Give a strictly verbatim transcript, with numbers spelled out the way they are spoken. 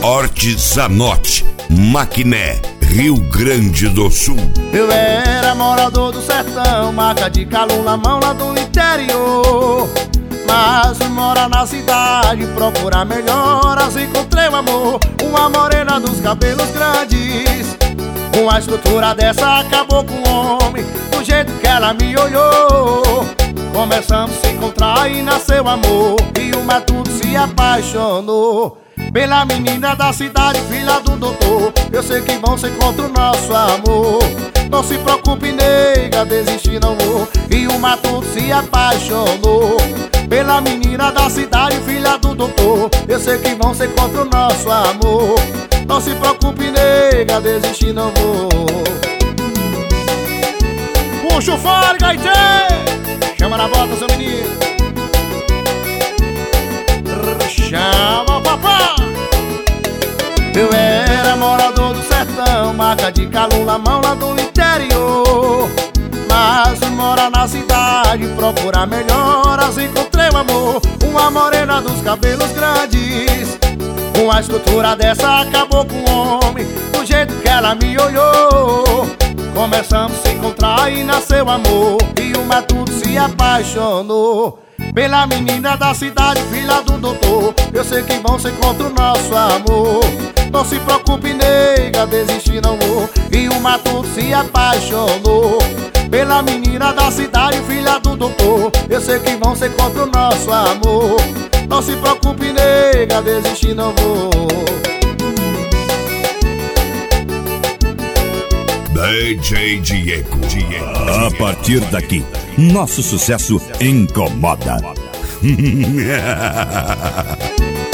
Hortizanote, Maquiné, Rio Grande do Sul. Eu era morador do sertão, marca de calula, mão lá do interior. Mas fui morar na cidade, procurar melhoras, encontrei o amor. Uma morena dos cabelos grandes, com a estrutura dessa acabou com o homem, do jeito que ela me olhou. Começamos a se encontrar e nasceu amor, e o matuto se apaixonou pela menina da cidade, filha do doutor. Eu sei que vão ser contra o nosso amor. Não se preocupe, nega, desistir não vou. E o matuto se apaixonou pela menina da cidade, filha do doutor. Eu sei que vão ser contra o nosso amor. Não se preocupe, nega, desistir não vou. Puxa o fora, Gaitê! Chama na bota, seu menino. Chama o papá. Eu era morador do sertão, marca de calula, mão lá do interior. Mas fui morar na cidade, procurar melhoras, encontrei o amor. Uma morena dos cabelos grandes, com a estrutura dessa acabou com o homem, do jeito que ela me olhou. Começamos a se encontrar e nasceu amor, e o matuto se apaixonou pela menina da cidade, filha do doutor. Eu sei que vão ser contra o nosso amor. Não se preocupe, nega, desistir não vou. E o matuto se apaixonou pela menina da cidade, filha do doutor. Eu sei que vão ser contra o nosso amor. Não se preocupe, nega, desistir não vou. D J Diego. A partir daqui, nosso sucesso incomoda.